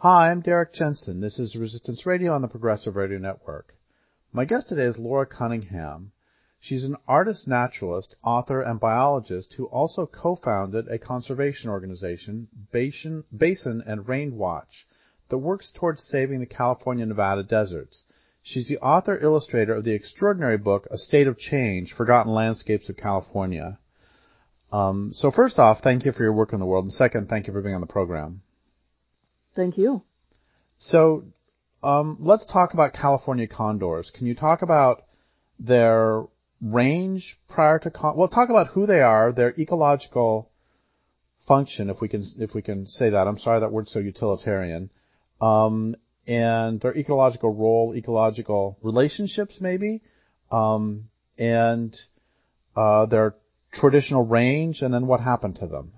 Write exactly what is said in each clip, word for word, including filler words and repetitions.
Hi, I'm Derek Jensen. This is Resistance Radio on the Progressive Radio Network. My guest today is Laura Cunningham. She's an artist naturalist, author, and biologist who also co-founded a conservation organization, Basin, Basin and Rain Watch, that works towards saving the California Nevada deserts. She's the author-illustrator of the extraordinary book, A State of Change, Forgotten Landscapes of California. Um, so first off, thank you for your work in the world, and second, thank you for being on the program. Thank you. So um, let's talk about California condors. Can you talk about their range prior to con- well, talk about who they are, their ecological function, if we can if we can say that. I'm sorry that word's so utilitarian. Um, and their ecological role, ecological relationships, maybe, um, and uh, their traditional range, and then what happened to them.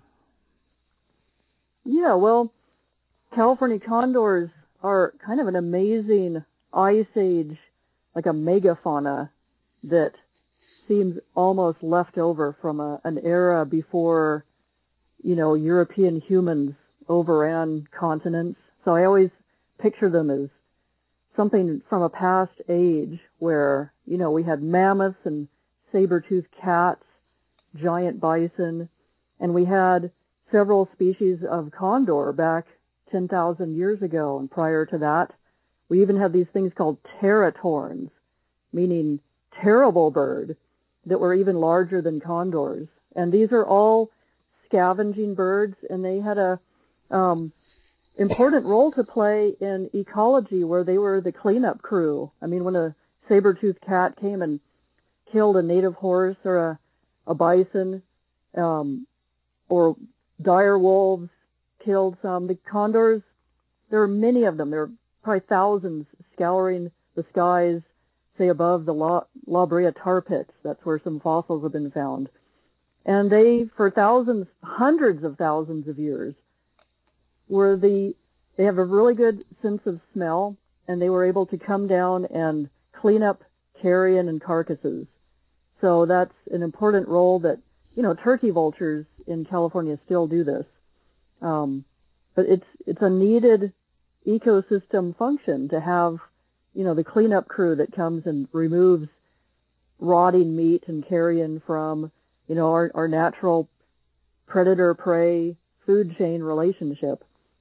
Yeah, well, California condors are kind of an amazing ice age, like a megafauna that seems almost left over from a, an era before, you know, European humans overran continents. So I always picture them as something from a past age where, you know, we had mammoths and saber-toothed cats, giant bison, and we had several species of condor back ten thousand years ago, and prior to that, we even had these things called teratorns, meaning terrible bird, that were even larger than condors. And these are all scavenging birds, and they had a um, important role to play in ecology, where they were the cleanup crew. I mean, when a saber-toothed cat came and killed a native horse or a, a bison, um, or dire wolves killed some. The condors, there are many of them. There are probably thousands scouring the skies, say above the La, La Brea tar pits. That's where some fossils have been found. And they, for thousands, hundreds of thousands of years, were the, they have a really good sense of smell, and they were able to come down and clean up carrion and carcasses. So that's an important role that, you know, turkey vultures in California still do this. Um, but it's, it's a needed ecosystem function to have, you know, the cleanup crew that comes and removes rotting meat and carrion from, you know, our, our natural predator-prey food chain relationship.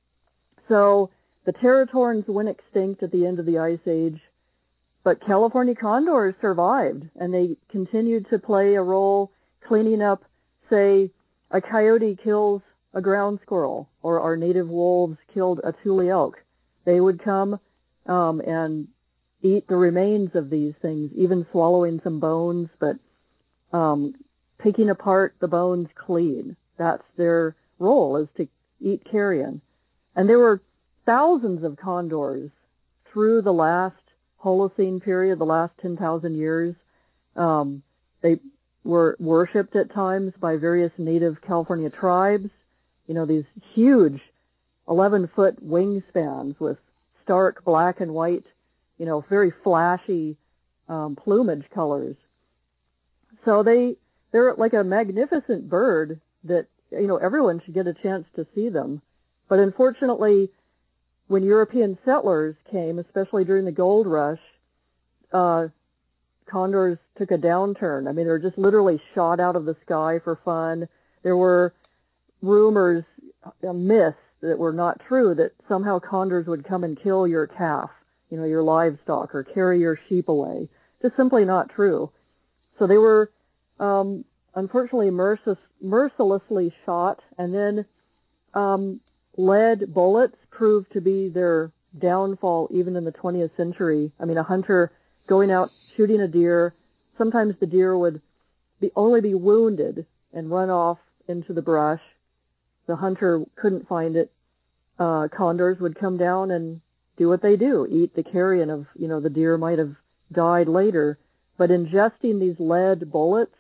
So the teratorns went extinct at the end of the Ice Age, but California condors survived, and they continued to play a role cleaning up, say, a coyote kills a ground squirrel, or our native wolves killed a tule elk. They would come um, and eat the remains of these things, even swallowing some bones, but um, picking apart the bones clean. That's their role, is to eat carrion. And there were thousands of condors through the last Holocene period, the last ten thousand years. Um, they were worshipped at times by various native California tribes. You know, these huge eleven-foot wingspans with stark black and white, you know, very flashy um, plumage colors. So they, they're like a magnificent bird that, you know, everyone should get a chance to see them. But unfortunately, when European settlers came, especially during the gold rush, uh, condors took a downturn. I mean, they were just literally shot out of the sky for fun. There were rumors, uh, myths that were not true, that somehow condors would come and kill your calf, you know, your livestock, or carry your sheep away. Just simply not true. So they were, um, unfortunately mercil- mercilessly shot, and then, um, lead bullets proved to be their downfall even in the twentieth century. I mean, a hunter going out shooting a deer, sometimes the deer would be only be wounded and run off into the brush. The hunter couldn't find it. Uh, condors would come down and do what they do, eat the carrion of, you know, the deer might have died later. But ingesting these lead bullets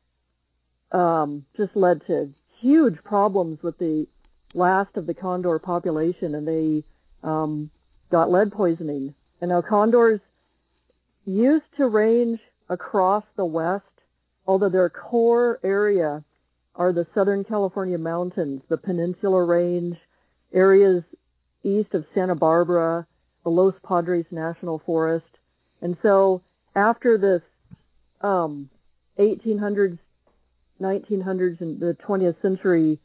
um, just led to huge problems with the last of the condor population, and they um, got lead poisoning. And now condors used to range across the west, although their core area are the Southern California mountains, the Peninsula Range, areas east of Santa Barbara, the Los Padres National Forest. And so after this um, eighteen hundreds, nineteen hundreds, and the twentieth century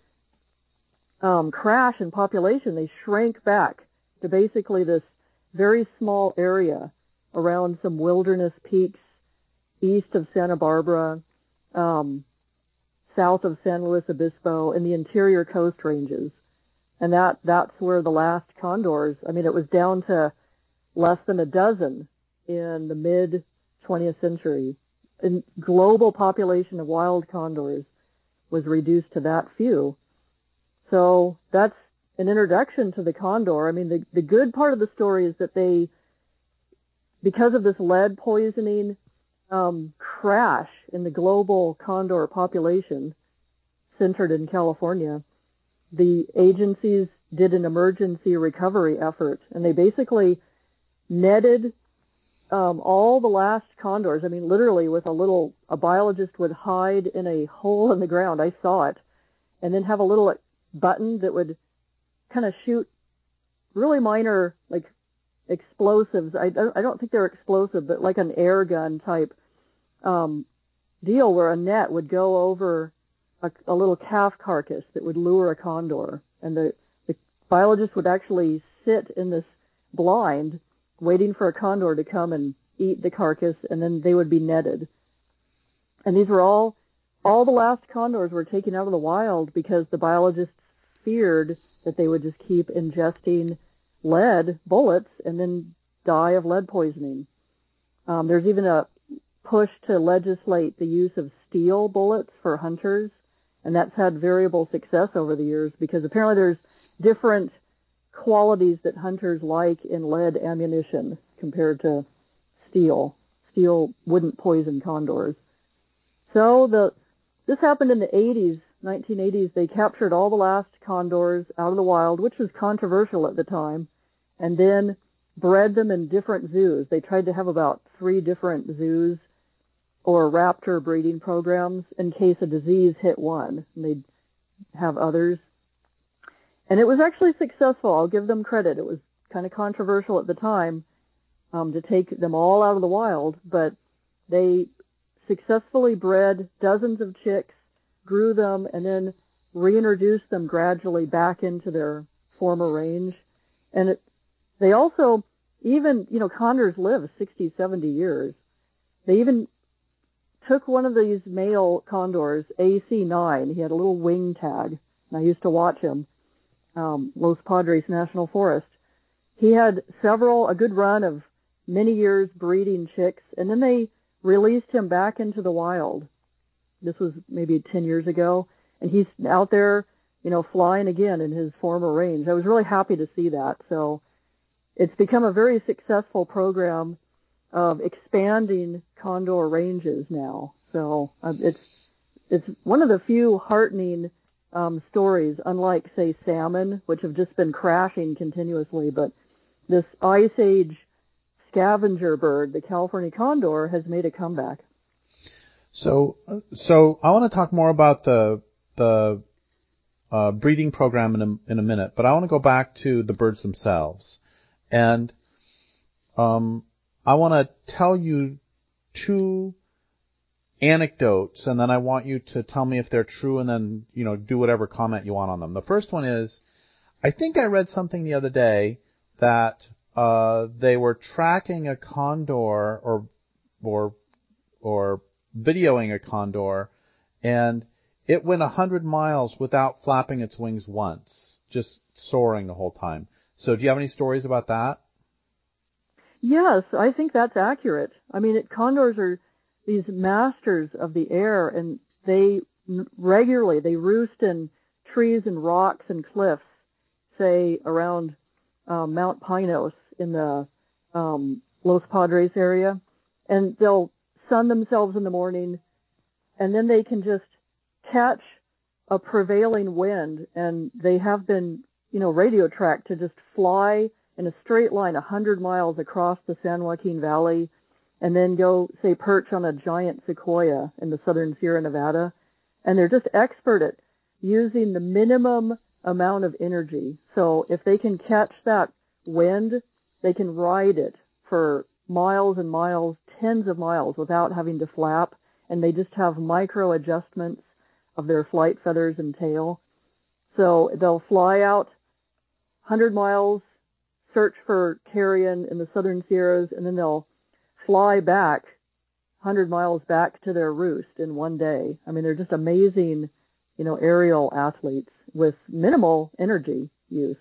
um, crash in population, they shrank back to basically this very small area around some wilderness peaks east of Santa Barbara, um, south of San Luis Obispo, in the interior coast ranges. And that, that's where the last condors, I mean, it was down to less than a dozen in the mid twentieth century. And global population of wild condors was reduced to that few. So that's an introduction to the condor. I mean, the, the good part of the story is that they, because of this lead poisoning um, crash in the global condor population centered in California, the agencies did an emergency recovery effort, and they basically netted um, all the last condors. I mean, literally with a little, a biologist would hide in a hole in the ground. I saw it. And then have a little button that would kind of shoot really minor, like, explosives. I don't, I don't think they're explosive, but like an air gun type um, deal where a net would go over a, a little calf carcass that would lure a condor. And the, the biologist would actually sit in this blind waiting for a condor to come and eat the carcass, and then they would be netted. And these were all, all the last condors were taken out of the wild because the biologists feared that they would just keep ingesting lead bullets and then die of lead poisoning. Um, there's even a push to legislate the use of steel bullets for hunters, and that's had variable success over the years because apparently there's different qualities that hunters like in lead ammunition compared to steel. Steel wouldn't poison condors. So the this happened in the eighties, nineteen eighties. They captured all the last condors out of the wild, which was controversial at the time, and then bred them in different zoos. They tried to have about three different zoos or raptor breeding programs in case a disease hit one, and they'd have others. And it was actually successful. I'll give them credit. It was kind of controversial at the time um, to take them all out of the wild, but they successfully bred dozens of chicks, grew them, and then reintroduced them gradually back into their former range. And it, they also, even, you know, condors live sixty, seventy years. They even took one of these male condors, A C nine. He had a little wing tag, and I used to watch him. Um, Los Padres National Forest. He had several, a good run of many years breeding chicks, and then they released him back into the wild. This was maybe ten years ago, and he's out there, you know, flying again in his former range. I was really happy to see that. So it's become a very successful program of expanding condor ranges now. So uh, it's it's one of the few heartening Um, stories, unlike, say, salmon, which have just been crashing continuously, but this Ice Age scavenger bird, the California condor, has made a comeback. So, so I want to talk more about the the uh, breeding program in a, in a minute, but I want to go back to the birds themselves, and um, I want to tell you two anecdotes, and then I want you to tell me if they're true, and then, you know, do whatever comment you want on them. The first one is, I think I read something the other day that uh they were tracking a condor or or or videoing a condor, and it went a hundred miles without flapping its wings once, just soaring the whole time. So do you have any stories about that? Yes, I think that's accurate. I mean, it, condors are these masters of the air, and they regularly, they roost in trees and rocks and cliffs, say around um, Mount Pinos in the um, Los Padres area, and they'll sun themselves in the morning, and then they can just catch a prevailing wind, and they have been, you know, radio tracked to just fly in a straight line a hundred miles across the San Joaquin Valley, and then go, say, perch on a giant sequoia in the southern Sierra Nevada. And they're just expert at using the minimum amount of energy. So if they can catch that wind, they can ride it for miles and miles, tens of miles without having to flap, and they just have micro adjustments of their flight feathers and tail. So they'll fly out one hundred miles, search for carrion in the southern Sierras, and then they'll fly back one hundred miles back to their roost in one day. I mean, they're just amazing, you know, aerial athletes with minimal energy use.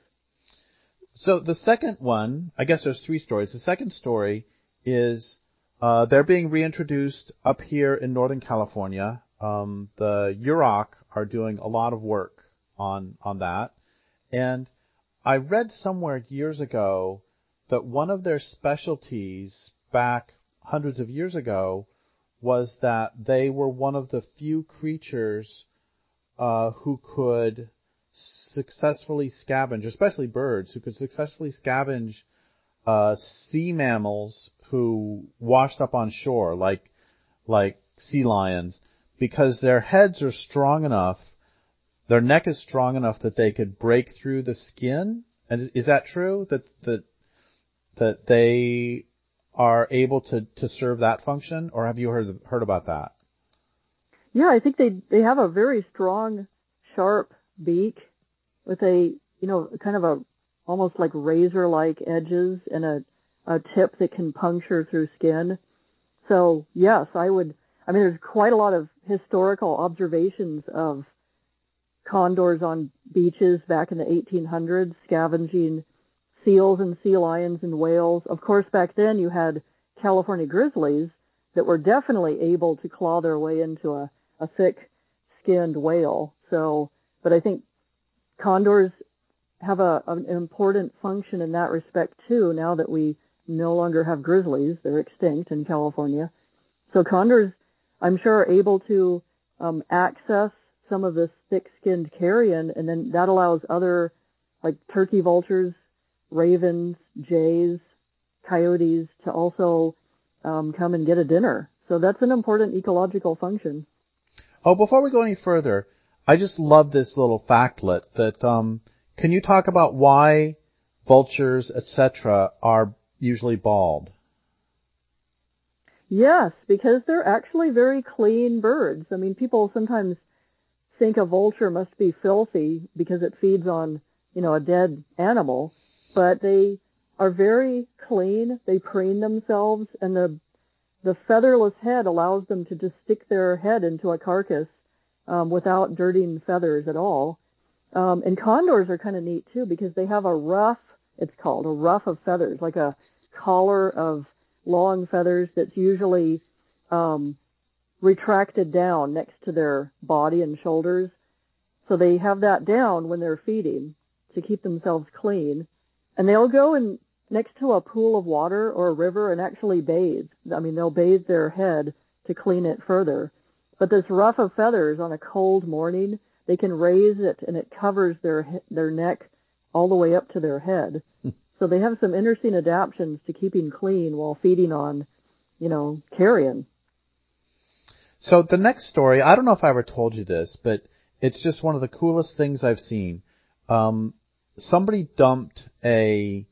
So the second one, I guess there's three stories. The second story is uh, they're being reintroduced up here in Northern California. Um, the Yurok are doing a lot of work on on that. And I read somewhere years ago that one of their specialties back hundreds of years ago was that they were one of the few creatures uh, who could successfully scavenge, especially birds, who could successfully scavenge uh, sea mammals who washed up on shore, like like sea lions, because their heads are strong enough, their neck is strong enough that they could break through the skin. And is, is that true? That that that they are able to, to serve that function, or have you heard heard about that? Yeah, I think they they have a very strong, sharp beak with a, you know, kind of a almost like razor-like edges and a a tip that can puncture through skin. So yes, I would. I mean, there's quite a lot of historical observations of condors on beaches back in the eighteen hundreds, scavenging seals and sea lions and whales. Of course, back then you had California grizzlies that were definitely able to claw their way into a, a thick-skinned whale. So, but I think condors have a, an important function in that respect too, now that we no longer have grizzlies. They're extinct in California. So condors, I'm sure, are able to um, access some of this thick-skinned carrion, and then that allows other, like turkey vultures, ravens, jays, coyotes, to also um, come and get a dinner. So that's an important ecological function. Oh, before we go any further, I just love this little factlet that, um, can you talk about why vultures, et cetera, are usually bald? Yes, because they're actually very clean birds. I mean, people sometimes think a vulture must be filthy because it feeds on, you know, a dead animal, but they are very clean. They preen themselves, and the the featherless head allows them to just stick their head into a carcass um, without dirtying feathers at all. Um, and condors are kind of neat too because they have a ruff, it's called a ruff of feathers, like a collar of long feathers that's usually um, retracted down next to their body and shoulders. So they have that down when they're feeding to keep themselves clean. And they'll go in next to a pool of water or a river and actually bathe. I mean, they'll bathe their head to clean it further. But this ruff of feathers on a cold morning, they can raise it and it covers their their neck all the way up to their head. So they have some interesting adaptations to keeping clean while feeding on, you know, carrion. So the next story, I don't know if I ever told you this, but it's just one of the coolest things I've seen. Um, somebody dumped a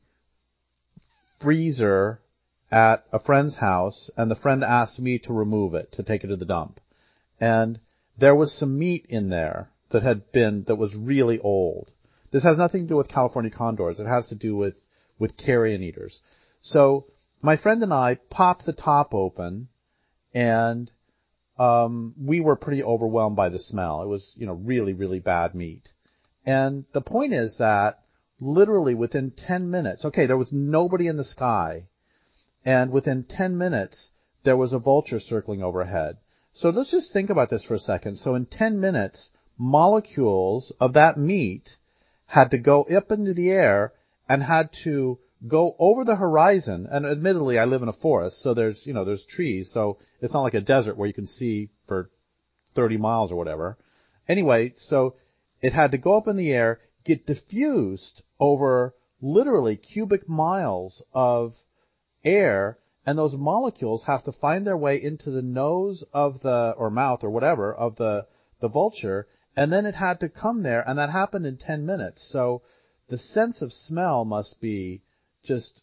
freezer at a friend's house, and the friend asked me to remove it, to take it to the dump. And there was some meat in there that had been, that was really old. This has nothing to do with California condors. It has to do with, with carrion eaters. So my friend and I popped the top open, and um, we were pretty overwhelmed by the smell. It was, you know, really, really bad meat. And the point is that literally within ten minutes, okay, there was nobody in the sky, and within ten minutes, there was a vulture circling overhead. So let's just think about this for a second. So in ten minutes, molecules of that meat had to go up into the air and had to go over the horizon. And admittedly, I live in a forest, so there's, you know, there's trees, so it's not like a desert where you can see for thirty miles or whatever. Anyway, so it had to go up in the air, get diffused over literally cubic miles of air, and those molecules have to find their way into the nose of the, or mouth or whatever, of the, the vulture, and then it had to come there, and that happened in ten minutes. So the sense of smell must be just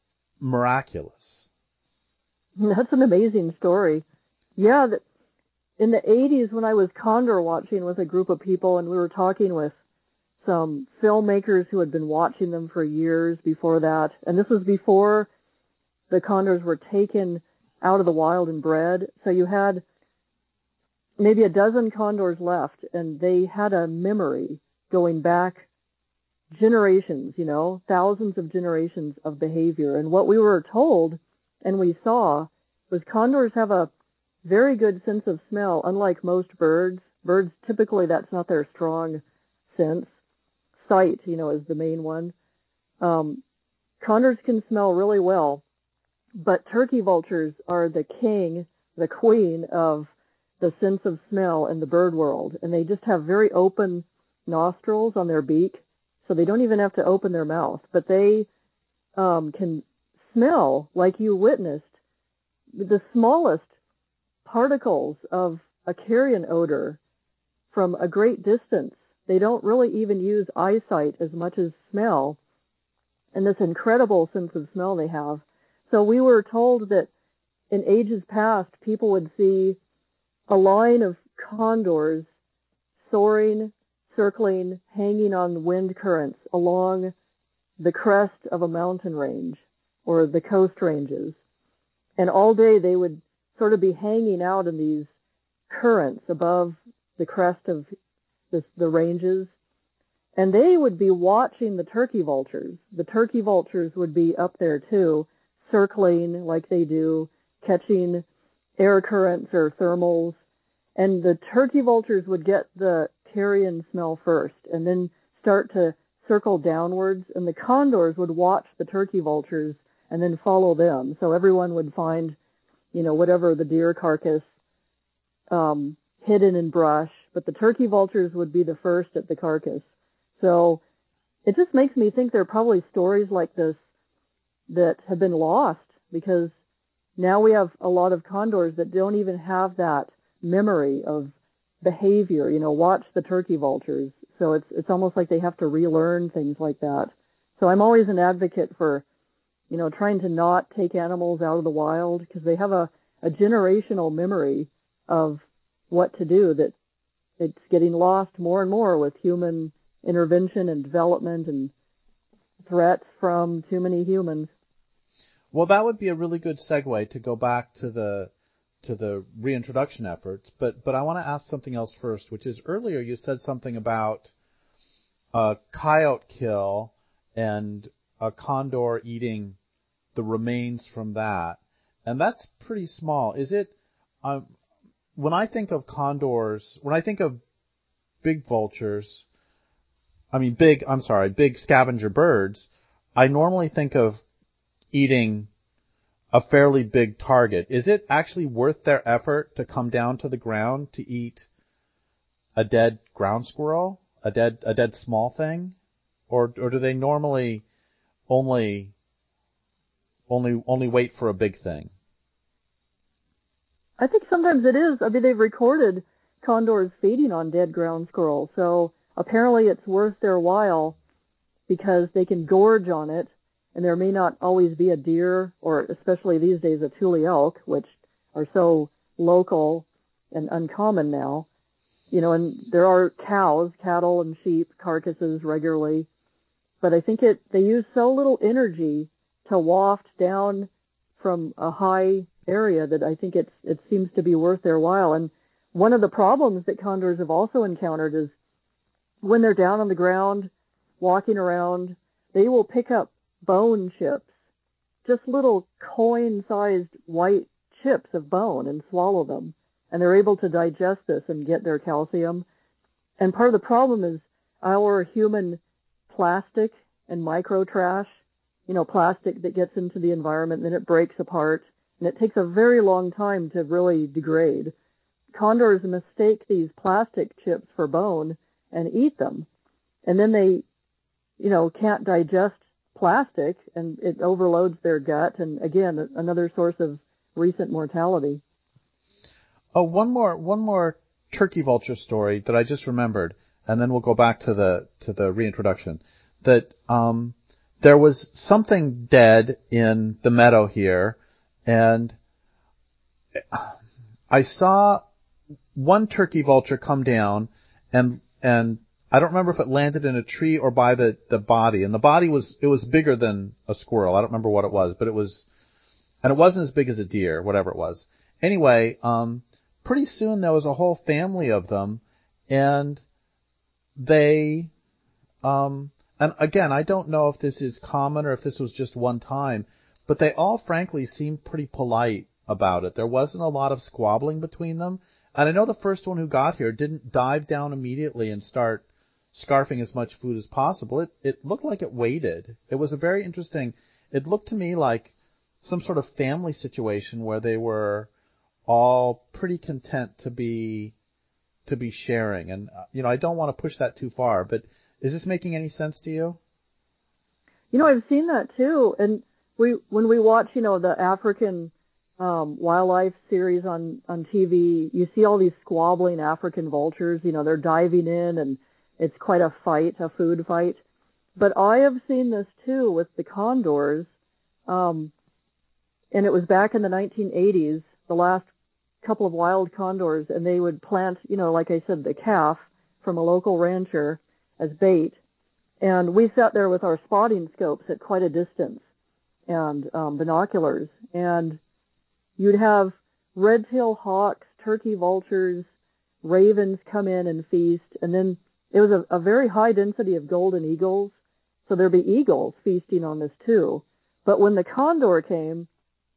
miraculous. That's an amazing story. Yeah, that in the eighties when I was condor watching with a group of people, and we were talking with some filmmakers who had been watching them for years before that, and this was before the condors were taken out of the wild and bred. So you had maybe a dozen condors left, and they had a memory going back generations, you know, thousands of generations of behavior. And what we were told and we saw was condors have a very good sense of smell, unlike most birds. Birds, typically that's not their strong sense. Sight, you know, is the main one. Um, condors can smell really well, but turkey vultures are the king, the queen of the sense of smell in the bird world. And they just have very open nostrils on their beak, so they don't even have to open their mouth, but they um, can smell, like you witnessed, the smallest particles of a carrion odor from a great distance. They don't really even use eyesight as much as smell, and this incredible sense of smell they have. So we were told that in ages past, people would see a line of condors soaring, circling, hanging on wind currents along the crest of a mountain range or the coast ranges. And all day they would sort of be hanging out in these currents above the crest of this, the ranges. And they would be watching the turkey vultures. The turkey vultures would be up there too, circling like they do, catching air currents or thermals. And the turkey vultures would get the carrion smell first and then start to circle downwards. And the condors would watch the turkey vultures and then follow them. So everyone would find, you know, whatever the deer carcass um, hidden in brush, but the turkey vultures would be the first at the carcass. So it just makes me think there are probably stories like this that have been lost, because now we have a lot of condors that don't even have that memory of behavior. You know, watch the turkey vultures. So it's it's almost like they have to relearn things like that. So I'm always an advocate for, you know, trying to not take animals out of the wild, because they have a, a generational memory of what to do that it's getting lost more and more with human intervention and development and threats from too many humans. Well, that would be a really good segue to go back to the to the reintroduction efforts, but but I want to ask something else first, which is earlier you said something about a coyote kill and a condor eating the remains from that, and that's pretty small. Is it? Um, when I think of condors, when I think of big vultures, I mean big, I'm sorry, big scavenger birds, I normally think of eating a fairly big target. Is it actually worth their effort to come down to the ground to eat a dead ground squirrel, a dead a dead small thing, or or do they normally only only only wait for a big thing? I think sometimes it is. I mean, they've recorded condors feeding on dead ground squirrel, so apparently it's worth their while because they can gorge on it. And there may not always be a deer, or especially these days a tule elk, which are so local and uncommon now. You know, and there are cows, cattle and sheep carcasses regularly. But I think it they use so little energy to waft down from a high area that I think it's it seems to be worth their while. And one of the problems that condors have also encountered is when they're down on the ground, walking around, they will pick up bone chips, just little coin-sized white chips of bone, and swallow them. And they're able to digest this and get their calcium. And part of the problem is our human plastic and micro trash, you know, plastic that gets into the environment, and then it breaks apart, and it takes a very long time to really degrade. Condors mistake these plastic chips for bone and eat them. And then they, you know, can't digest plastic, and it overloads their gut, and again, another source of recent mortality. Oh, one more one more turkey vulture story that I just remembered, and then we'll go back to the to the reintroduction. That um, there was something dead in the meadow here, and I saw one turkey vulture come down, and and I don't remember if it landed in a tree or by the the body, and the body was it was bigger than a squirrel. I don't remember what it was, but it was, and it wasn't as big as a deer, whatever it was. Anyway, um, pretty soon there was a whole family of them, and they, um, and again, I don't know if this is common or if this was just one time, but they all frankly seemed pretty polite about it. There wasn't a lot of squabbling between them. And I know the first one who got here didn't dive down immediately and start scarfing as much food as possible. It, it looked like it waited. It was a very interesting, it looked to me like some sort of family situation where they were all pretty content to be, to be sharing. And, uh, you know, I don't want to push that too far, but is this making any sense to you? You know, I've seen that too. And we, when we watch, you know, the African Um, wildlife series on, on T V, you see all these squabbling African vultures, you know, they're diving in and it's quite a fight, a food fight. But I have seen this too with the condors, um, and it was back in the nineteen eighties, the last couple of wild condors, and they would plant, you know, like I said, the calf from a local rancher as bait. And we sat there with our spotting scopes at quite a distance and um, binoculars, and you'd have red-tailed hawks, turkey vultures, ravens come in and feast, and then it was a, a very high density of golden eagles, so there'd be eagles feasting on this too. But when the condor came,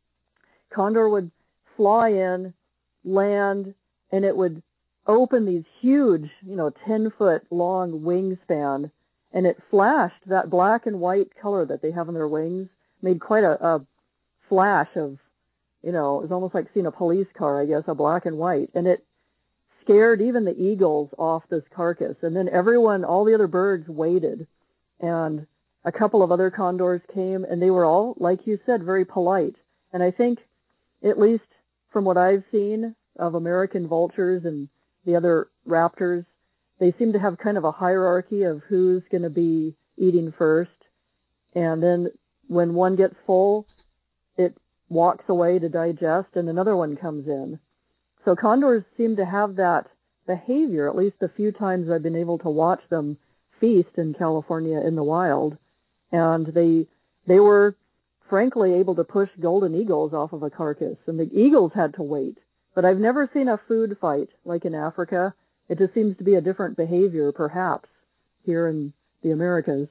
condor would fly in, land, and it would open these huge, you know, ten-foot long wingspan, and it flashed that black and white color that they have on their wings, made quite a, a flash of, you know, it was almost like seeing a police car, I guess, a black and white. And it scared even the eagles off this carcass. And then everyone, all the other birds waited. And a couple of other condors came, and they were all, like you said, very polite. And I think, at least from what I've seen of American vultures and the other raptors, they seem to have kind of a hierarchy of who's going to be eating first. And then when one gets full, it walks away to digest, and another one comes in. So condors seem to have that behavior, at least the few times I've been able to watch them feast in California in the wild. And they they were, frankly, able to push golden eagles off of a carcass, and the eagles had to wait. But I've never seen a food fight like in Africa. It just seems to be a different behavior, perhaps, here in the Americas.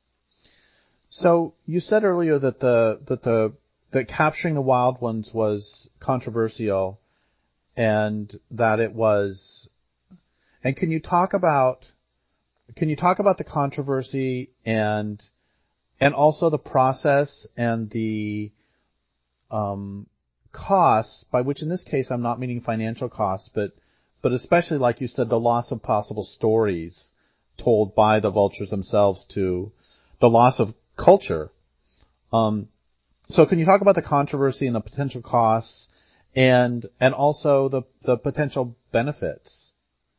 So you said earlier that the that the that capturing the wild ones was controversial, and that it was, and can you talk about, can you talk about the controversy and, and also the process and the, um, costs, by which in this case I'm not meaning financial costs, but, but especially like you said, the loss of possible stories told by the vultures themselves to the loss of culture. Um, So can you talk about the controversy and the potential costs and and also the, the potential benefits?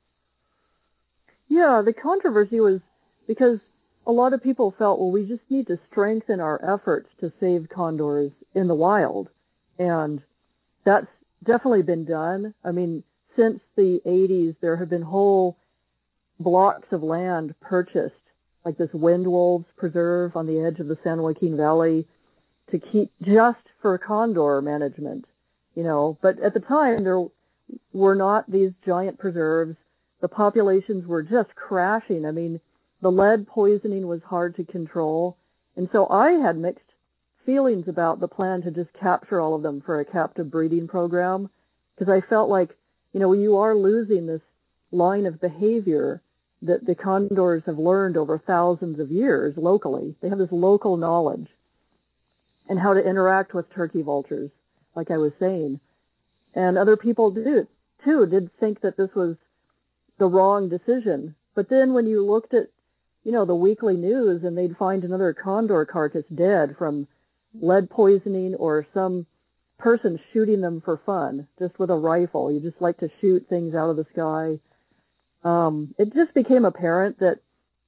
Yeah, the controversy was because a lot of people felt, well, we just need to strengthen our efforts to save condors in the wild. And that's definitely been done. I mean, since the eighties, there have been whole blocks of land purchased, like this Windwolves Preserve on the edge of the San Joaquin Valley, to keep just for condor management, you know. But at the time, there were not these giant preserves. The populations were just crashing. I mean, the lead poisoning was hard to control. And so I had mixed feelings about the plan to just capture all of them for a captive breeding program, because I felt like, you know, you are losing this line of behavior that the condors have learned over thousands of years locally. They have this local knowledge and how to interact with turkey vultures, like I was saying. And other people did, too, did think that this was the wrong decision. But then when you looked at, you know, the weekly news and they'd find another condor carcass dead from lead poisoning or some person shooting them for fun, just with a rifle. You just like to shoot things out of the sky. Um, it just became apparent that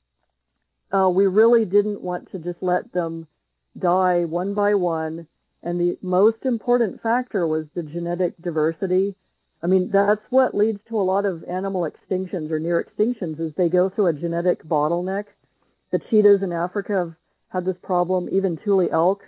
uh, we really didn't want to just let them die one by one. And the most important factor was the genetic diversity. I mean, that's what leads to a lot of animal extinctions or near extinctions is they go through a genetic bottleneck. The cheetahs in Africa have had this problem, even Thule elk.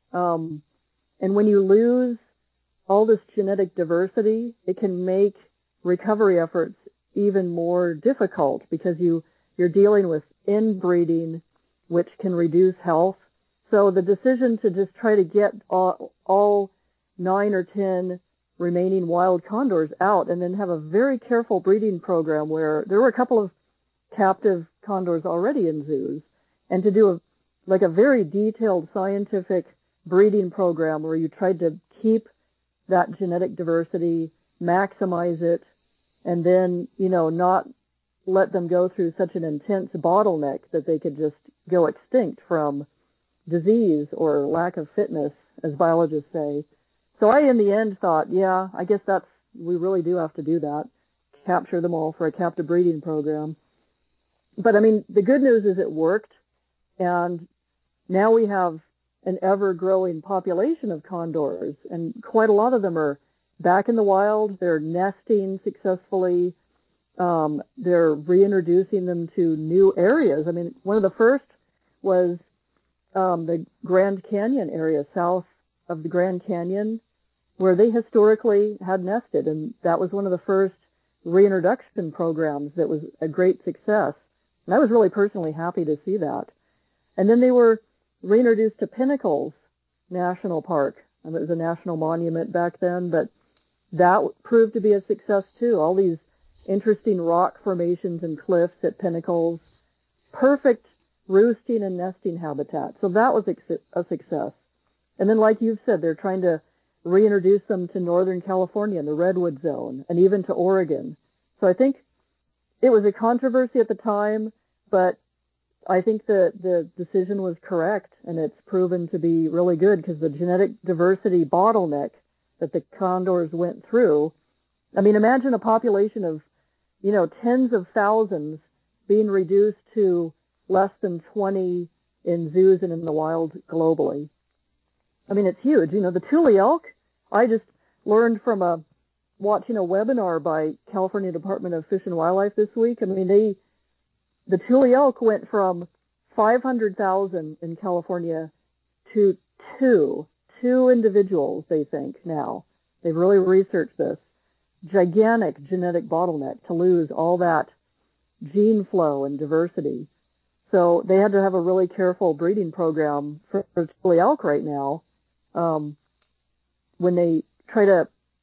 Um, and when you lose all this genetic diversity, it can make recovery efforts even more difficult because you, you're dealing with inbreeding, which can reduce health. So the decision to just try to get all, all nine or ten remaining wild condors out and then have a very careful breeding program where there were a couple of captive condors already in zoos, and to do a, like a very detailed scientific breeding program where you tried to keep that genetic diversity, maximize it, and then, you know, not let them go through such an intense bottleneck that they could just go extinct from disease or lack of fitness, as biologists say. So I, in the end, thought, yeah, I guess that's, we really do have to do that, capture them all for a captive breeding program. But I mean, the good news is it worked, and now we have an ever-growing population of condors, and quite a lot of them are back in the wild. They're nesting successfully. Um, they're reintroducing them to new areas. I mean, one of the first was um, the Grand Canyon area, south of the Grand Canyon, where they historically had nested, and that was one of the first reintroduction programs that was a great success. And I was really personally happy to see that. And then they were reintroduced to Pinnacles National Park. And it was a national monument back then, but that proved to be a success too. All these interesting rock formations and cliffs at Pinnacles, perfect roosting and nesting habitat. So that was a success. And then, like you've said, they're trying to reintroduce them to Northern California, the Redwood Zone, and even to Oregon. So I think it was a controversy at the time, but I think the, the decision was correct, and it's proven to be really good because the genetic diversity bottleneck that the condors went through, I mean, imagine a population of, you know, tens of thousands being reduced to less than twenty in zoos and in the wild globally. I mean, it's huge. You know, the Thule elk, I just learned from a, watching a webinar by California Department of Fish and Wildlife this week. I mean, they, the Thule elk went from five hundred thousand in California to two, two individuals, they think now. They've really researched this. Gigantic genetic bottleneck to lose all that gene flow and diversity. So they had to have a really careful breeding program for, for Thule elk right now. Um, when they try to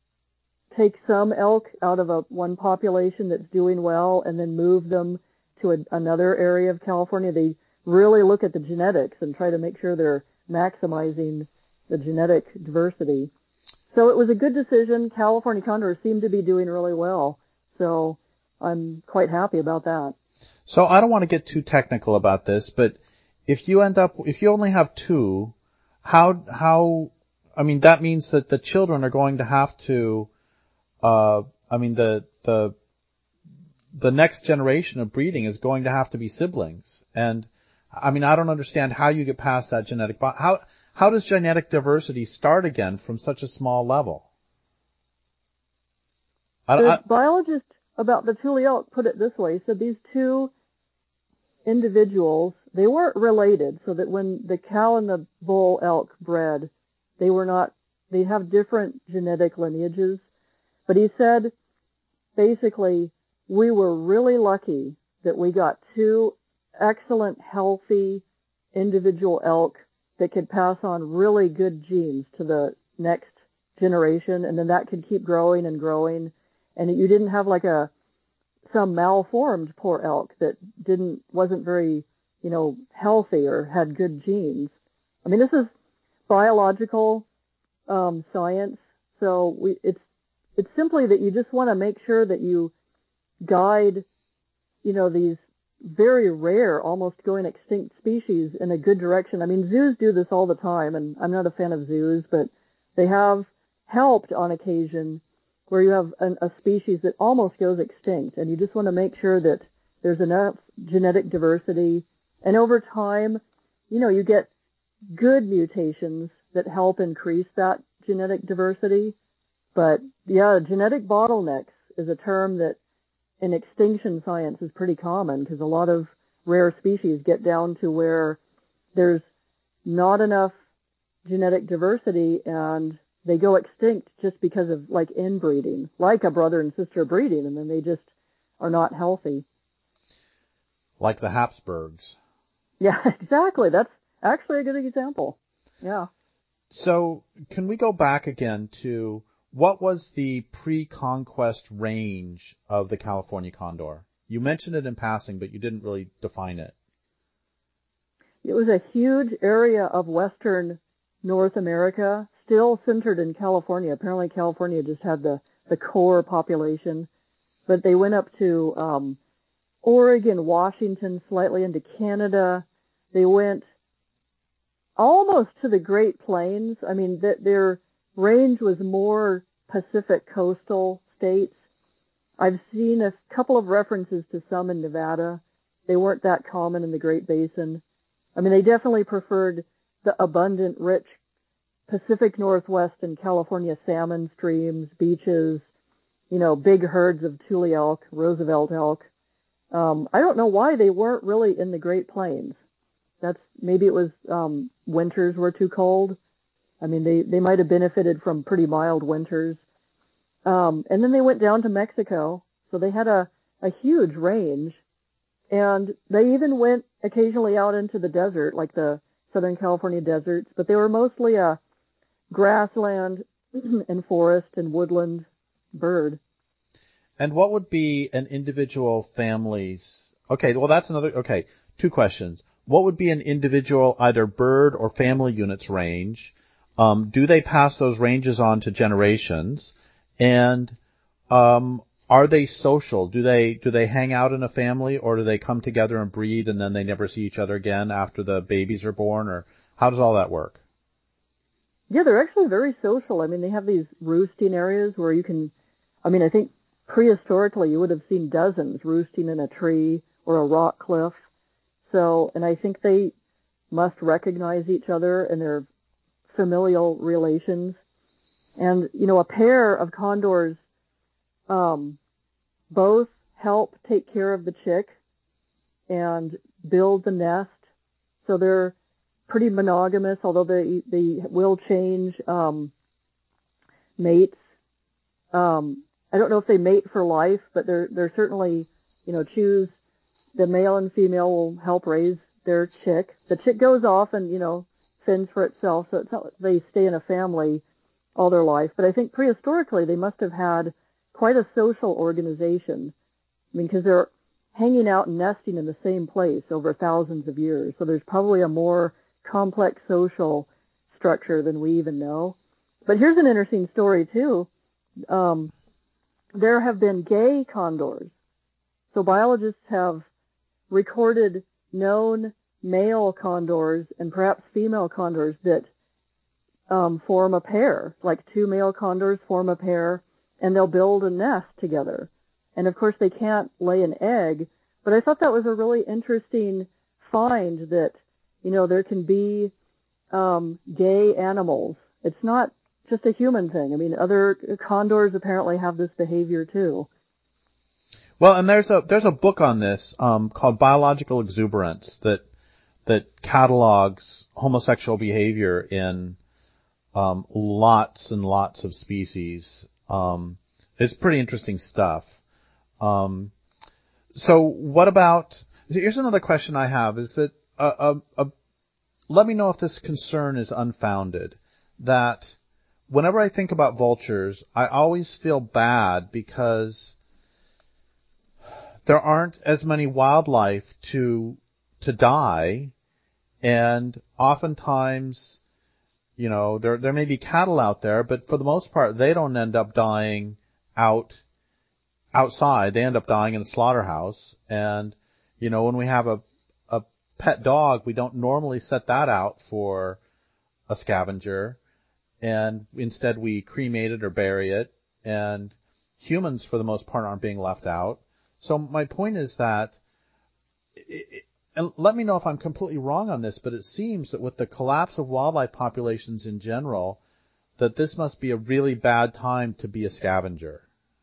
take some elk out of a one population that's doing well and then move them to a, another area of California, they really look at the genetics and try to make sure they're maximizing the genetic diversity. So it was a good decision. California condors seem to be doing really well. So I'm quite happy about that. So I don't want to get too technical about this, but if you end up, if you only have two, how, how, I mean, that means that the children are going to have to, uh, I mean, the, the, the next generation of breeding is going to have to be siblings. And I mean, I don't understand how you get past that genetic, how, how does genetic diversity start again from such a small level? I, the I, biologist about the Thule elk put it this way. He said these two individuals, they weren't related, so that when the cow and the bull elk bred, they were not, they have different genetic lineages. But he said, basically, we were really lucky that we got two excellent, healthy individual elk that could pass on really good genes to the next generation, and then that could keep growing and growing. And you didn't have like a, some malformed poor elk that didn't, wasn't very, you know, healthy or had good genes. I mean, this is biological, um, science. So we, it's, it's simply that you just want to make sure that you guide, you know, these very rare, almost going extinct species in a good direction. I mean, zoos do this all the time, and I'm not a fan of zoos, but they have helped on occasion where you have an, a species that almost goes extinct, and you just want to make sure that there's enough genetic diversity. And over time, you know, you get good mutations that help increase that genetic diversity. But yeah, genetic bottlenecks is a term that in extinction science is pretty common, because a lot of rare species get down to where there's not enough genetic diversity and they go extinct just because of like inbreeding, like a brother and sister breeding, and then they just are not healthy. Like the Habsburgs. Yeah, exactly. That's actually a good example. Yeah. So can we go back again to what was the pre-conquest range of the California condor? You mentioned it in passing, but you didn't really define it. It was a huge area of western North America, still centered in California. Apparently California just had the, the core population, but they went up to um, Oregon, Washington, slightly into Canada. They went almost to the Great Plains. I mean, th- their range was more Pacific coastal states. I've seen a couple of references to some in Nevada. They weren't that common in the Great Basin. I mean, they definitely preferred the abundant, rich Pacific Northwest and California salmon streams, beaches, you know, big herds of Tule elk, Roosevelt elk. Um, I don't know why they weren't really in the Great Plains. That's, maybe it was, um, winters were too cold. I mean, they, they might have benefited from pretty mild winters. Um, and then they went down to Mexico. So they had a, a huge range. And they even went occasionally out into the desert, like the Southern California deserts, but they were mostly a grassland and forest and woodland bird. And what would be an individual family's... Okay, well, that's another... Okay, two questions. What would be an individual either bird or family unit's range? Um, do they pass those ranges on to generations? And um, are they social? Do they do they hang out in a family, or do they come together and breed and then they never see each other again after the babies are born? Or how does all that work? Yeah, they're actually very social. I mean, they have these roosting areas where you can... I mean, I think prehistorically you would have seen dozens roosting in a tree or a rock cliff. So, and I think they must recognize each other and their familial relations. And, you know, a pair of condors, um, both help take care of the chick and build the nest. So they're pretty monogamous, although they, they will change, um, mates. Um, I don't know if they mate for life, but they're, they're certainly, you know, choose the male and female will help raise their chick. The chick goes off and, you know, fends for itself. So it's not like they stay in a family all their life. But I think prehistorically they must have had quite a social organization. I mean, because they're hanging out and nesting in the same place over thousands of years. So there's probably a more complex social structure than we even know. But here's an interesting story too. Um, there have been gay condors. So biologists have recorded known male condors and perhaps female condors that um, form a pair, like two male condors form a pair, and they'll build a nest together. And of course they can't lay an egg, but I thought that was a really interesting find that, you know, there can be um, gay animals. It's not just a human thing. I mean, other condors apparently have this behavior too. Well, and there's a there's a book on this um, called Biological Exuberance that that catalogs homosexual behavior in um, lots and lots of species. Um, it's pretty interesting stuff. Um, so, what about? Here's another question I have: is that uh, uh, uh, let me know if this concern is unfounded. That whenever I think about vultures, I always feel bad because there aren't as many wildlife to to die, and oftentimes, you know, there there may be cattle out there, but for the most part, they don't end up dying out outside. They end up dying in a slaughterhouse. And you know, when we have a a pet dog, we don't normally set that out for a scavenger. and instead we cremate it or bury it, and humans, for the most part, aren't being left out. So my point is that, it, and let me know if I'm completely wrong on this, but it seems that with the collapse of wildlife populations in general, that this must be a really bad time to be a scavenger.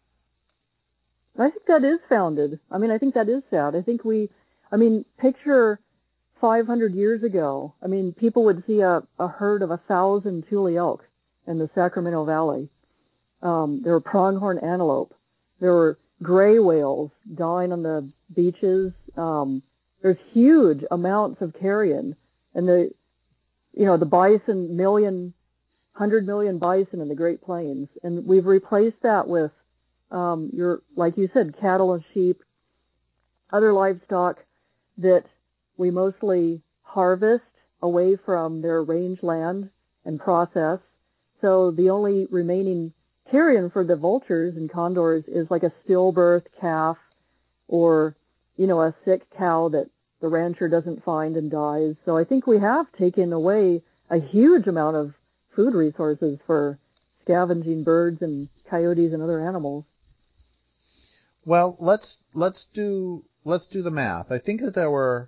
I think that is founded. I mean, I think that is sad. I think we, I mean, picture five hundred years ago. I mean, people would see a, a herd of a thousand Tule elk in the Sacramento Valley. Um, there were pronghorn antelope. There were gray whales dying on the beaches. Um, there's huge amounts of carrion, and the, you know, the bison, million, hundred million bison in the Great Plains, and we've replaced that with Um, your, like you said, cattle and sheep, other livestock that we mostly harvest away from their rangeland and process. So the only remaining carrion for the vultures and condors is like a stillbirth calf or, you know, a sick cow that the rancher doesn't find and dies. So I think we have taken away a huge amount of food resources for scavenging birds and coyotes and other animals. Well, let's let's do let's do the math. I think that there were,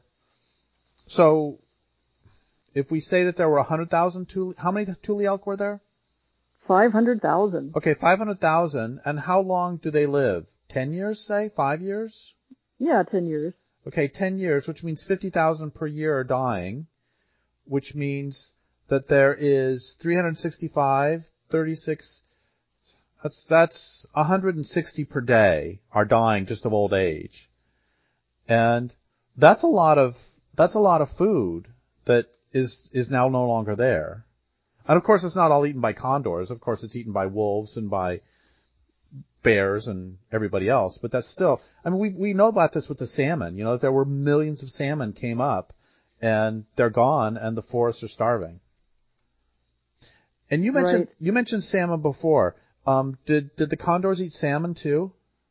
so if we say that there were one hundred thousand Tule, how many Tule elk were there? five hundred thousand. Okay, five hundred thousand. And how long do they live? ten years, say? five years? Yeah, ten years. Okay, ten years, which means fifty thousand per year are dying, which means that there is three hundred sixty-five, thirty-six, That's that's one hundred sixty per day are dying just of old age, and that's a lot of that's a lot of food that is is now no longer there. And of course, it's not all eaten by condors. Of course, it's eaten by wolves and by bears and everybody else. But that's still, I mean, we we know about this with the salmon. You know, there were millions of salmon came up, and they're gone, and the forests are starving. And you mentioned Right. you mentioned salmon before. Um, did did the condors eat salmon too?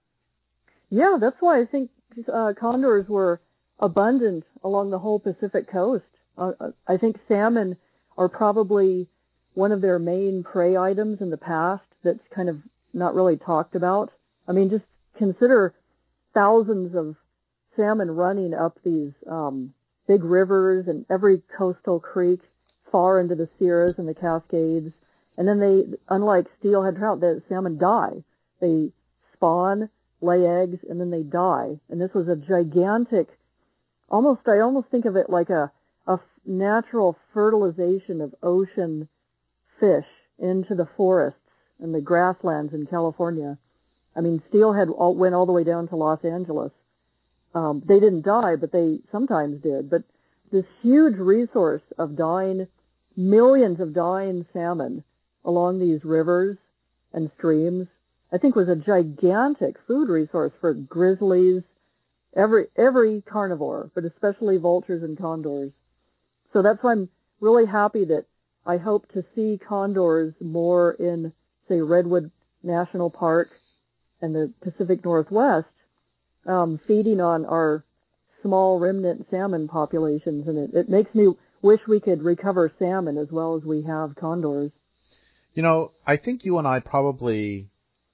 Yeah, that's why I think uh, condors were abundant along the whole Pacific coast. Uh, I think salmon are probably one of their main prey items in the past that's kind of not really talked about. I mean, just consider thousands of salmon running up these um, big rivers and every coastal creek far into the Sierras and the Cascades. And then they, unlike steelhead trout, the salmon die. They spawn, lay eggs, and then they die. And this was a gigantic, almost, I almost think of it like a, a natural fertilization of ocean fish into the forests and the grasslands in California. I mean, steelhead all, went all the way down to Los Angeles. Um, they didn't die, but they sometimes did. But this huge resource of dying, millions of dying salmon along these rivers and streams, I think was a gigantic food resource for grizzlies, every every carnivore, but especially vultures and condors. So that's why I'm really happy that I hope to see condors more in, say, Redwood National Park and the Pacific Northwest, um, feeding on our small remnant salmon populations. And it, it makes me wish we could recover salmon as well as we have condors. You know, I think you and I probably,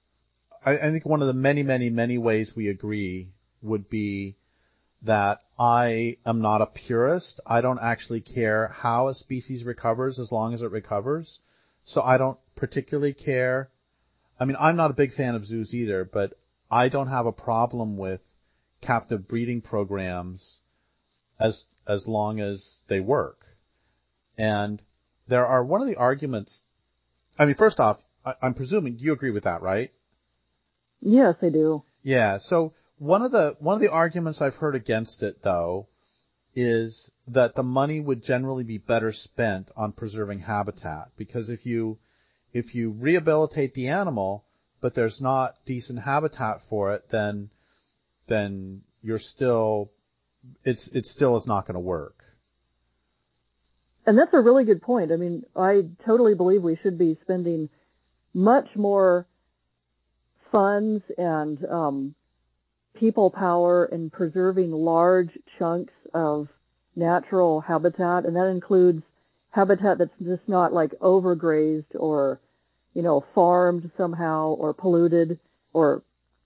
I, I think one of the many, many, many ways we agree would be that I am not a purist. I don't actually care how a species recovers as long as it recovers. So I don't particularly care. I mean, I'm not a big fan of zoos either, but I don't have a problem with captive breeding programs as, as long as they work. And there are, one of the arguments, I mean, first off, I, I'm presuming you agree with that, right? Yes, I do. Yeah. So one of the one of the arguments I've heard against it, though, is that the money would generally be better spent on preserving habitat, because if you if you rehabilitate the animal, but there's not decent habitat for it, then then you're still it's it still is not going to work. And that's a really good point. I mean, I totally believe we should be spending much more funds and um, people power in preserving large chunks of natural habitat, and that includes habitat that's just not like overgrazed or, you know, farmed somehow or polluted or,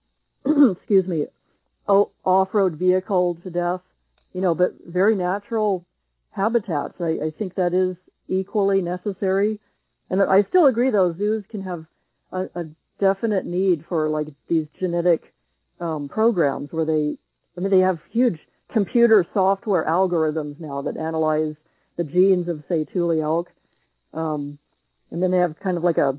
excuse me, off-road vehicle to death, you know, but very natural habitats. I, I think that is equally necessary. And I still agree, though, zoos can have a, a definite need for, like, these genetic um, programs where they, I mean, they have huge computer software algorithms now that analyze the genes of, say, Thule elk. Um, and then they have kind of like a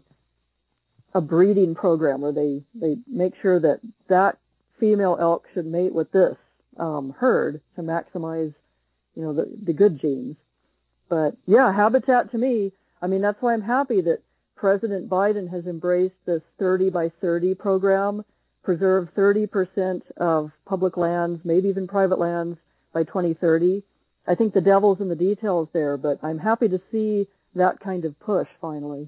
a breeding program where they, they make sure that that female elk should mate with this um, herd to maximize, you know, the, the good genes. But, yeah, habitat to me, I mean, that's why I'm happy that President Biden has embraced this thirty by thirty program, preserve thirty percent of public lands, maybe even private lands by twenty thirty. I think the devil's in the details there, but I'm happy to see that kind of push finally.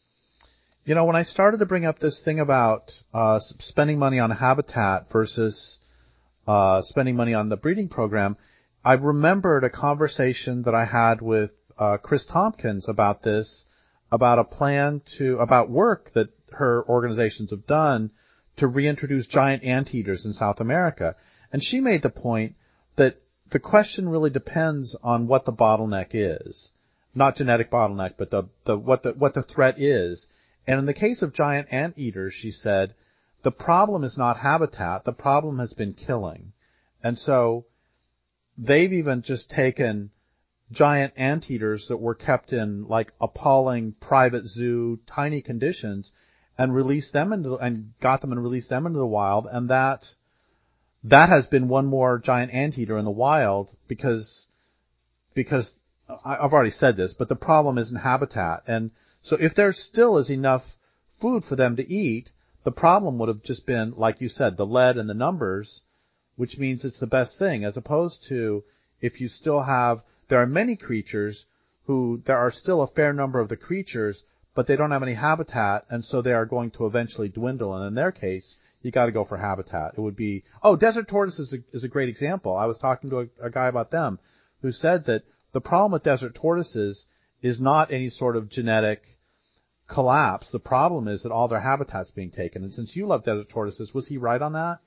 You know, when I started to bring up this thing about uh, spending money on habitat versus uh, spending money on the breeding program, I remembered a conversation that I had with uh, Chris Tompkins about this, about a plan to, about work that her organizations have done to reintroduce giant anteaters in South America. And she made the point that the question really depends on what the bottleneck is. Not genetic bottleneck, but the, the, what the, what the threat is. And in the case of giant anteaters, she said, the problem is not habitat, the problem has been killing. And so they've even just taken giant anteaters that were kept in like appalling private zoo, tiny conditions, and released them into, and got them and released them into the wild. And that, that has been one more giant anteater in the wild because, because I've already said this, but the problem isn't habitat. And so if there still is enough food for them to eat, the problem would have just been, like you said, the lead and the numbers, which means it's the best thing, as opposed to if you still have, there are many creatures who, there are still a fair number of the creatures, but they don't have any habitat, and so they are going to eventually dwindle. And in their case, you got to go for habitat. It would be, oh, desert tortoise is a, is a great example. I was talking to a, a guy about them who said that the problem with desert tortoises is not any sort of genetic collapse. The problem is that all their habitat's being taken. And since you love desert tortoises, was he right on that?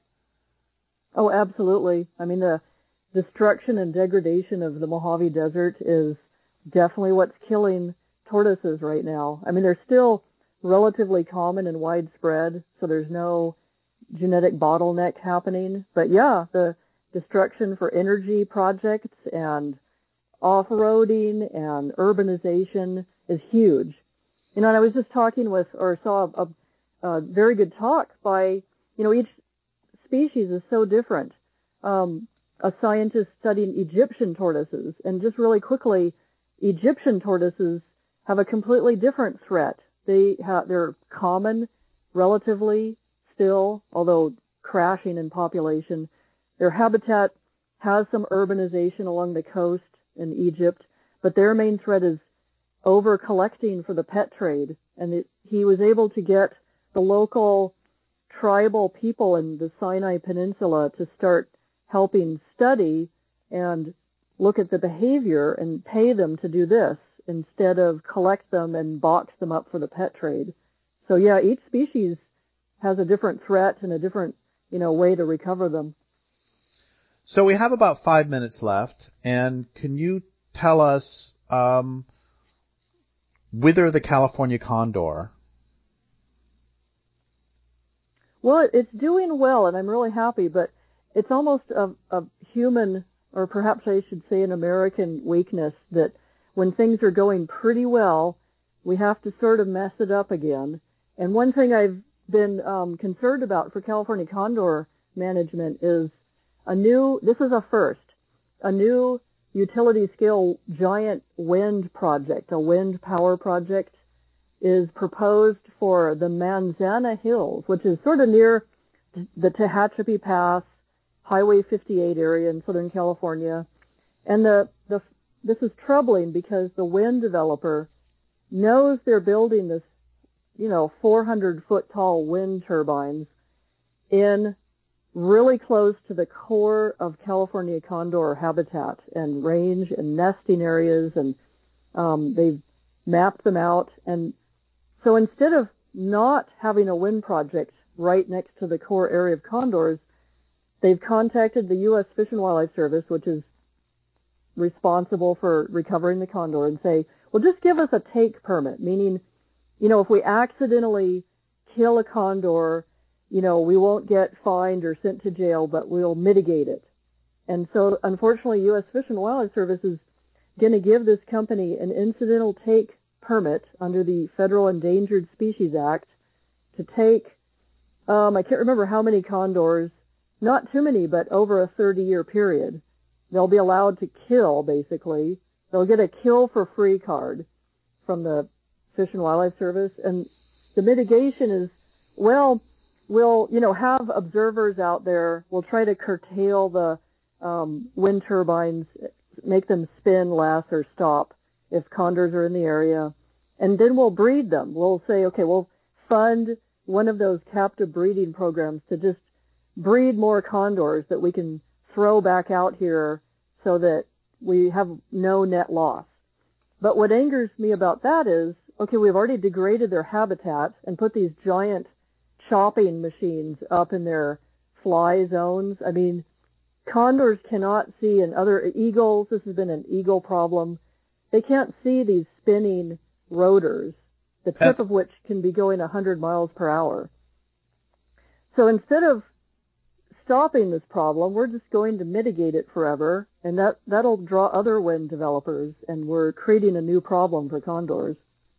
Oh, absolutely. I mean, the destruction and degradation of the Mojave Desert is definitely what's killing tortoises right now. I mean, they're still relatively common and widespread, so there's no genetic bottleneck happening. But yeah, the destruction for energy projects and off-roading and urbanization is huge. You know, and I was just talking with, or saw a, a very good talk by, you know, each species is so different. Um, a scientist studying Egyptian tortoises, and just really quickly, Egyptian tortoises have a completely different threat. They have, they're common, relatively still, although crashing in population. Their habitat has some urbanization along the coast in Egypt, but their main threat is over collecting for the pet trade. And it, he was able to get the local tribal people in the Sinai Peninsula to start helping study and look at the behavior and pay them to do this instead of collect them and box them up for the pet trade. So yeah, each species has a different threat and a different, you know, way to recover them. So we have about five minutes left, and can you tell us, um, wither the California condor? Well, it's doing well, and I'm really happy, but it's almost a, a human, or perhaps I should say an American weakness, that when things are going pretty well, we have to sort of mess it up again. And one thing I've been um, concerned about for California condor management is a new, this is a first, a new utility scale giant wind project, a wind power project, is proposed for the Manzana Hills, which is sort of near the Tehachapi Pass, Highway fifty-eight area in Southern California. And the, the, this is troubling because the wind developer knows they're building this, you know, four hundred foot tall wind turbines in really close to the core of California condor habitat and range and nesting areas. And Um, they've mapped them out. And so instead of not having a wind project right next to the core area of condors, they've contacted the U S Fish and Wildlife Service, which is responsible for recovering the condor, and say, well, just give us a take permit, meaning, you know, if we accidentally kill a condor, you know, we won't get fined or sent to jail, but we'll mitigate it. And so, unfortunately, U S Fish and Wildlife Service is going to give this company an incidental take permit under the Federal Endangered Species Act to take, um, I can't remember how many condors, not too many, but over a thirty-year period. They'll be allowed to kill, basically. They'll get a kill for free card from the Fish and Wildlife Service. And the mitigation is, well, we'll, you know, have observers out there. We'll try to curtail the um, wind turbines, make them spin less or stop if condors are in the area. And then we'll breed them. We'll say, okay, we'll fund one of those captive breeding programs to just breed more condors that we can throw back out here so that we have no net loss. But what angers me about that is, okay, we've already degraded their habitat and put these giant chopping machines up in their fly zones. I mean, condors cannot see, and other eagles, this has been an eagle problem, they can't see these spinning rotors, the tip of which can be going one hundred miles per hour. So instead of stopping this problem, we're just going to mitigate it forever, and that, that'll draw other wind developers, and we're creating a new problem for condors.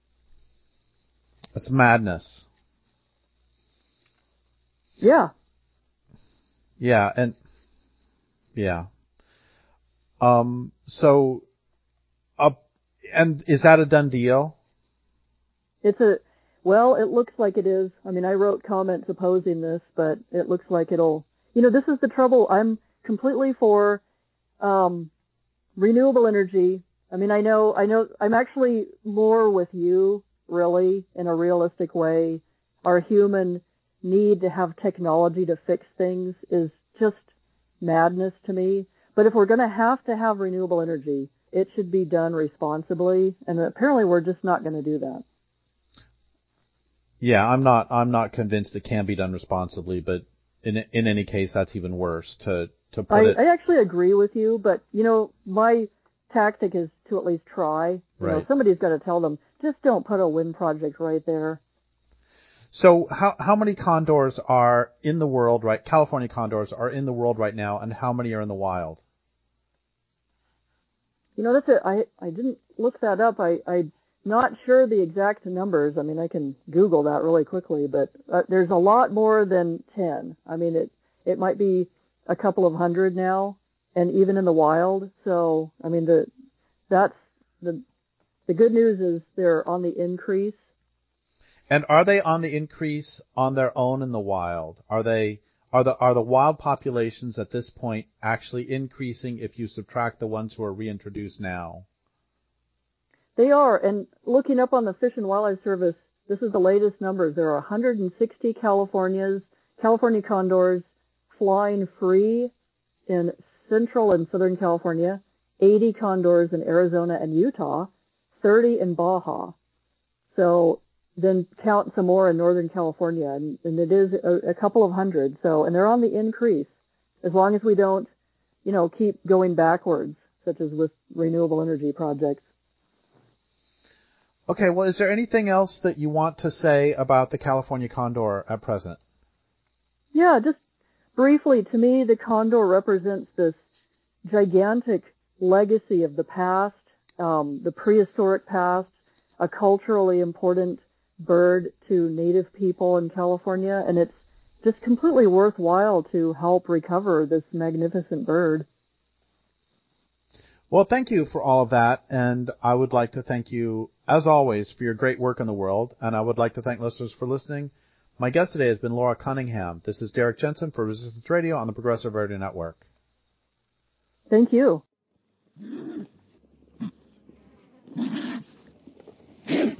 It's madness. Yeah. Yeah, and, yeah. Um, so, uh, and is that a done deal? It's a, well, it looks like it is. I mean, I wrote comments opposing this, but it looks like it'll, you know, this is the trouble. I'm completely for um, renewable energy. I mean, I know, I know, I'm actually more with you, really, in a realistic way. Our human need to have technology to fix things is just madness to me. But if we're going to have to have renewable energy, it should be done responsibly, and apparently we're just not going to do that. Yeah, I'm not, I'm not convinced it can be done responsibly, but in in any case, that's even worse to, to put I, it. I actually agree with you, but, you know, my tactic is to at least try. You right. know, somebody's got to tell them, just don't put a wind project right there. So how, how many condors are in the world, right? California condors are in the world right now, and how many are in the wild? You know, that's a, I, I didn't look that up. I, I'm not sure the exact numbers. I mean, I can Google that really quickly, but uh, there's a lot more than ten. I mean, it, it might be a couple of hundred now, and even in the wild. So, I mean, the, that's the, the good news is they're on the increase. And are they on the increase on their own in the wild? Are they, are the, are the wild populations at this point actually increasing if you subtract the ones who are reintroduced now? They are, and looking up on the Fish and Wildlife Service, this is the latest numbers. There are one hundred sixty Californias, California condors flying free in central and southern California, eighty condors in Arizona and Utah, thirty in Baja. So then count some more in Northern California, and, and it is a, a couple of hundred. So, and they're on the increase, as long as we don't, you know, keep going backwards, such as with renewable energy projects. Okay, well, is there anything else that you want to say about the California condor at present? Yeah, just briefly, to me, the condor represents this gigantic legacy of the past, um, the prehistoric past, a culturally important bird to native people in California, and it's just completely worthwhile to help recover this magnificent bird. Well, thank you for all of that, and I would like to thank you, as always, for your great work in the world, and I would like to thank listeners for listening. My guest today has been Laura Cunningham. This is Derek Jensen for Resistance Radio on the Progressive Radio Network. Thank you.